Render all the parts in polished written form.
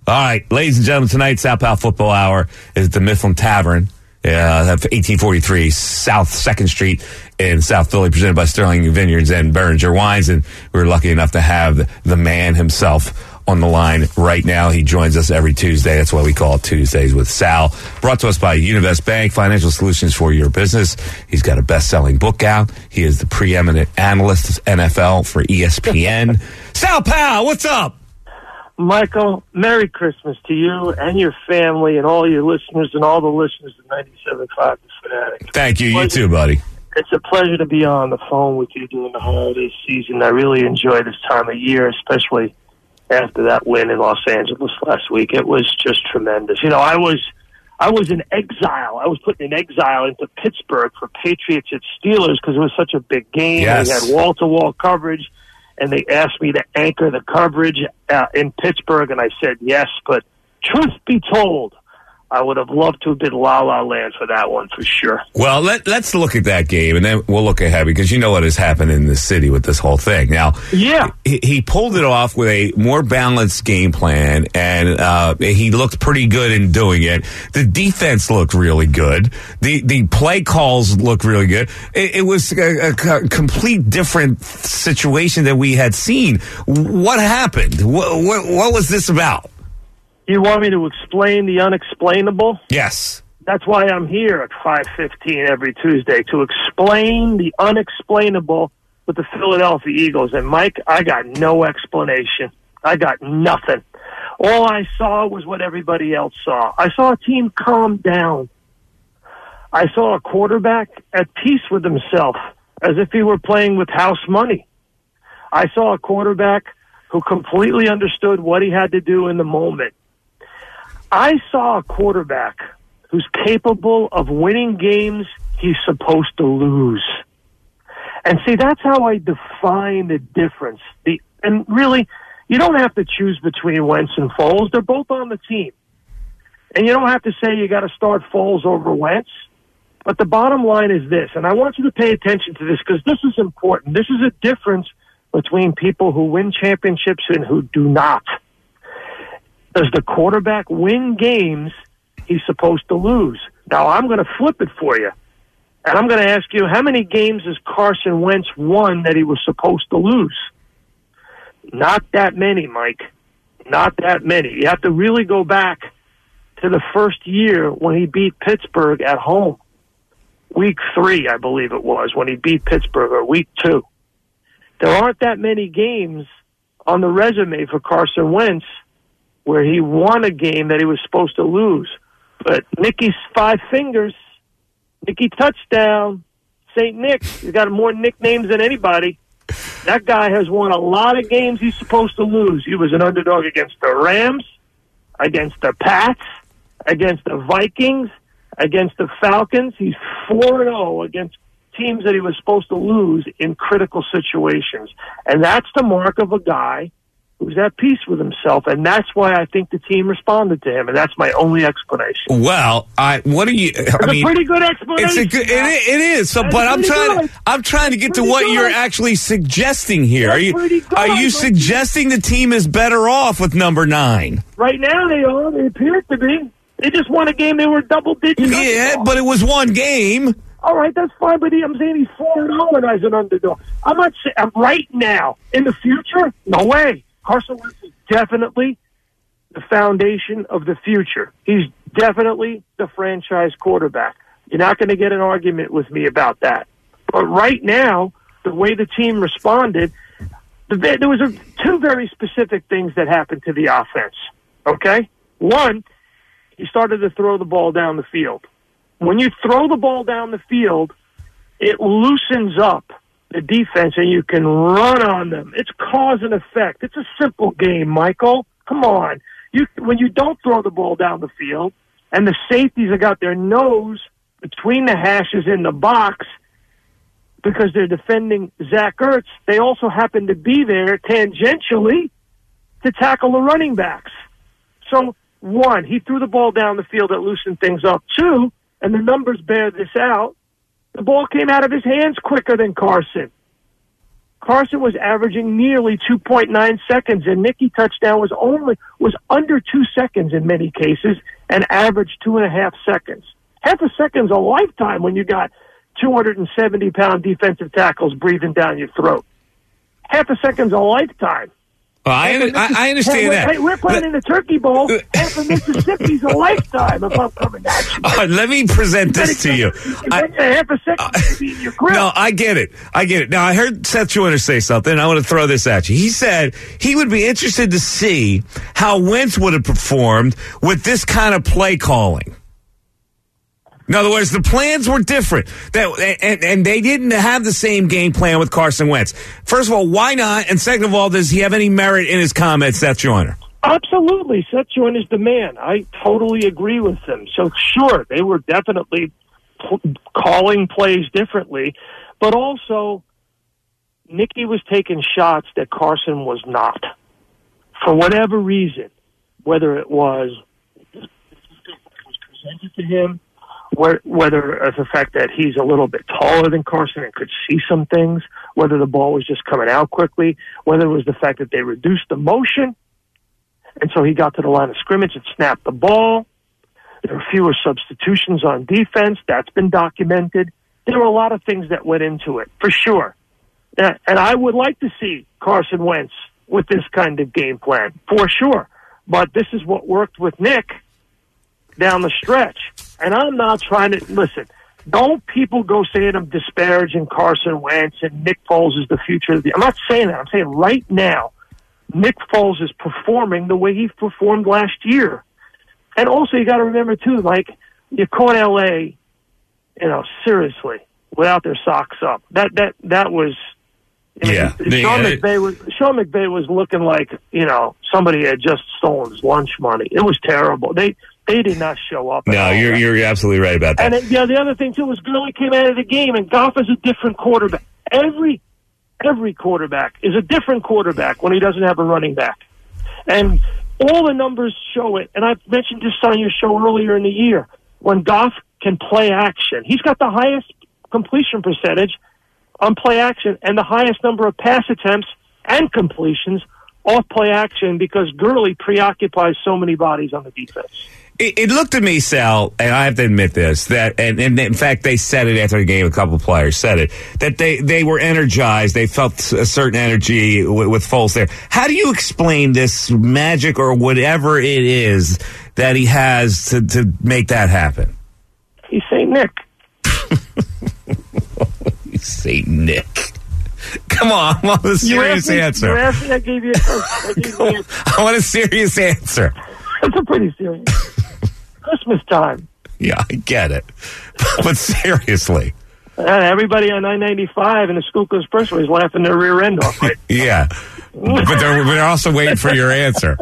All right, ladies and gentlemen, tonight, South Pal Football Hour is at the Mifflin Tavern, 1843 South 2nd Street in South Philly, presented by Sterling Vineyards and Beringer Wines. And we're lucky enough to have the man himself on the line right now. He joins us every Tuesday. That's why we call it Tuesdays with Sal. Brought to us by Univest Bank, financial solutions for your business. He's got a best-selling book out. He is the preeminent analyst of NFL for ESPN. Sal Pal, what's up? Michael, Merry Christmas to you and your family and all your listeners and all the listeners of 97.5 The Fanatic. Thank you. You too, buddy. It's a pleasure to be on the phone with you during the holiday season. I really enjoy this time of year, especially after that win in Los Angeles last week. It was just tremendous. You know, I was in exile. I was put in exile into Pittsburgh for Patriots at Steelers because it was such a big game. Yes. We had wall-to-wall coverage. And they asked me to anchor the coverage in Pittsburgh, and I said yes. But truth be told, I would have loved to have been La La Land for that one, for sure. Well, let's look at that game, and then we'll look ahead, because you know what has happened in this city with this whole thing. Now, yeah, he pulled it off with a more balanced game plan, and he looked pretty good in doing it. The defense looked really good. The play calls looked really good. It was a complete different situation than we had seen. What happened? What was this about? You want me to explain the unexplainable? Yes. That's why I'm here at 5:15 every Tuesday, to explain the unexplainable with the Philadelphia Eagles. And, Mike, I got no explanation. I got nothing. All I saw was what everybody else saw. I saw a team calm down. I saw a quarterback at peace with himself, as if he were playing with house money. I saw a quarterback who completely understood what he had to do in the moment. I saw a quarterback who's capable of winning games he's supposed to lose. And see, that's how I define the difference. And really, you don't have to choose between Wentz and Foles. They're both on the team. And you don't have to say you got to start Foles over Wentz. But the bottom line is this, and I want you to pay attention to this because this is important. This is a difference between people who win championships and who do not. Does the quarterback win games he's supposed to lose? Now, I'm going to flip it for you. And I'm going to ask you, how many games has Carson Wentz won that he was supposed to lose? Not that many, Mike. Not that many. You have to really go back to the first year when he beat Pittsburgh at home. Week 3, I believe it was, when he beat Pittsburgh, or week 2. There aren't that many games on the resume for Carson Wentz where he won a game that he was supposed to lose. But Mickey's 5 fingers, Mickey touchdown, St. Nick, he's got more nicknames than anybody. That guy has won a lot of games he's supposed to lose. He was an underdog against the Rams, against the Pats, against the Vikings, against the Falcons. He's 4-0 against teams that he was supposed to lose in critical situations. And that's the mark of a guy who's at peace with himself, and that's why I think the team responded to him, and that's my only explanation. Well, what are you? It's a pretty good explanation. It is. So, but I'm trying to get to what you're actually suggesting here. Are you suggesting the team is better off with number 9? Right now, they are. They appear to be. They just won a game. They were double digits. Yeah, but it was one game. All right, that's fine, but I'm saying he's 4-0 as an underdog. I'm not saying right now. In the future, no way. Carson Wentz is definitely the foundation of the future. He's definitely the franchise quarterback. You're not going to get an argument with me about that. But right now, the way the team responded, there was 2 very specific things that happened to the offense. Okay? One, he started to throw the ball down the field. When you throw the ball down the field, it loosens up the defense, and you can run on them. It's cause and effect. It's a simple game, Michael. Come on. When you don't throw the ball down the field, and the safeties have got their nose between the hashes in the box because they're defending Zach Ertz, they also happen to be there tangentially to tackle the running backs. So, 1, he threw the ball down the field that loosened things up. 2, and the numbers bear this out, the ball came out of his hands quicker than Carson. Carson was averaging nearly 2.9 seconds, and Nicky touchdown was under 2 seconds in many cases, and averaged 2.5 seconds. Half a second's a lifetime when you got 270-pound defensive tackles breathing down your throat. Half a second's a lifetime. Well, I understand that. Hey, we're playing in the Turkey Bowl. Half of Mississippi's a lifetime if I'm coming at you. Let me present this to you. Half a second to be in your grip. No, I get it. Now, I heard Seth Joyner say something. I want to throw this at you. He said he would be interested to see how Wentz would have performed with this kind of play calling. In other words, the plans were different, and they didn't have the same game plan with Carson Wentz. First of all, why not? And second of all, does he have any merit in his comments, Seth Joyner? Absolutely. Seth Joyner's the man. I totally agree with him. So, sure, they were definitely calling plays differently, but also Nicky was taking shots that Carson was not. For whatever reason, whether it was presented to him, whether it's the fact that he's a little bit taller than Carson and could see some things, whether the ball was just coming out quickly, whether it was the fact that they reduced the motion, and so he got to the line of scrimmage and snapped the ball. There were fewer substitutions on defense. That's been documented. There were a lot of things that went into it, for sure. And I would like to see Carson Wentz with this kind of game plan, for sure. But this is what worked with Nick down the stretch. And I'm not trying to, listen, don't people go saying I'm disparaging Carson Wentz and Nick Foles is the future of the, I'm not saying that. I'm saying right now, Nick Foles is performing the way he performed last year. And also you got to remember too, like, you caught LA, seriously, without their socks up. That was, yeah. Sean McVay was looking like, somebody had just stolen his lunch money. It was terrible. They did not show up. No, you're absolutely right about that. And the other thing too was Gurley came out of the game, and Goff is a different quarterback. Every quarterback is a different quarterback when he doesn't have a running back, and all the numbers show it. And I've mentioned this on your show earlier in the year. When Goff can play action, he's got the highest completion percentage on play action and the highest number of pass attempts and completions off play action because Gurley preoccupies so many bodies on the defense. It looked to me, Sal, and I have to admit this, that, and in fact, they said it after the game, a couple of players said it, that they were energized, they felt a certain energy with Foles there. How do you explain this magic or whatever it is that he has to make that happen? He's St. Nick. He's St. Nick. Come on, I want a serious answer. You asked me, I gave you I want a serious answer. That's a pretty serious. Christmas time. Yeah, I get it. But seriously. Everybody on I-95 and the Schuylkill Expressway is laughing their rear end off, right? Yeah. But they're also waiting for your answer.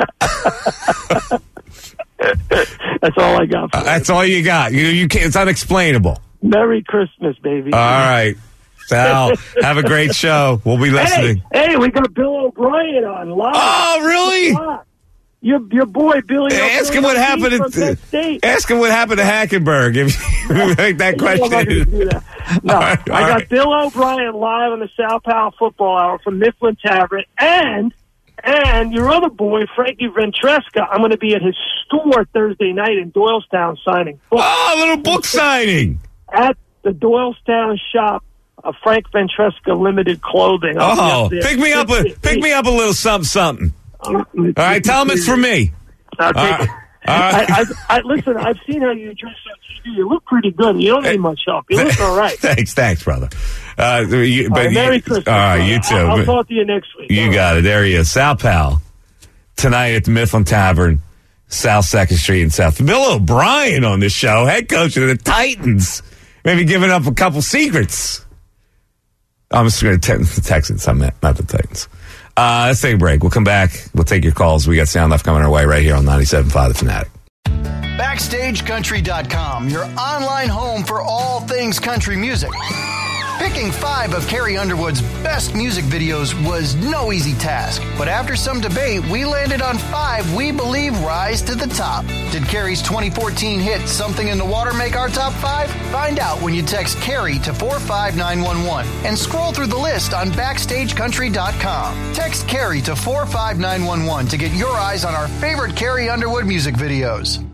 That's all I got. That's all you got. You can't, it's unexplainable. Merry Christmas, baby. All right. Sal, have a great show. We'll be listening. Hey, we got Bill O'Brien on live. Oh, really? Your boy Billy. Ask him what happened. Ask him what happened to Hackenberg. If you make that question. No, I got Bill O'Brien live on the South Powell Football Hour from Mifflin Tavern, and your other boy Frankie Ventresca. I'm going to be at his store Thursday night in Doylestown signing books. Oh, a little book signing at the Doylestown shop. Frank Ventresca Limited Clothing. Oh, pick me up a little something. All right, tell him it's for me. I'll take it. Listen, I've seen how you dress on TV. You look pretty good. You don't need much help. You look all right. Thanks, brother. Merry Christmas. All right, you too. I'll talk to you next week. You got it. There he is. Sal Powell. Tonight at the Mifflin Tavern, South 2nd Street in South. Bill O'Brien on this show, head coach of the Titans. Maybe giving up a couple secrets. I'm just going to the Texans, not the Titans. Let's take a break. We'll come back. We'll take your calls. We got Sound Off coming our way right here on 97.5 The Fanatic. BackstageCountry.com, your online home for all things country music. Picking 5 of Carrie Underwood's best music videos was no easy task, but after some debate, we landed on 5 we believe rise to the top. Did Carrie's 2014 hit Something in the Water make our top 5? Find out when you text Carrie to 45911 and scroll through the list on BackstageCountry.com. Text Carrie to 45911 to get your eyes on our favorite Carrie Underwood music videos.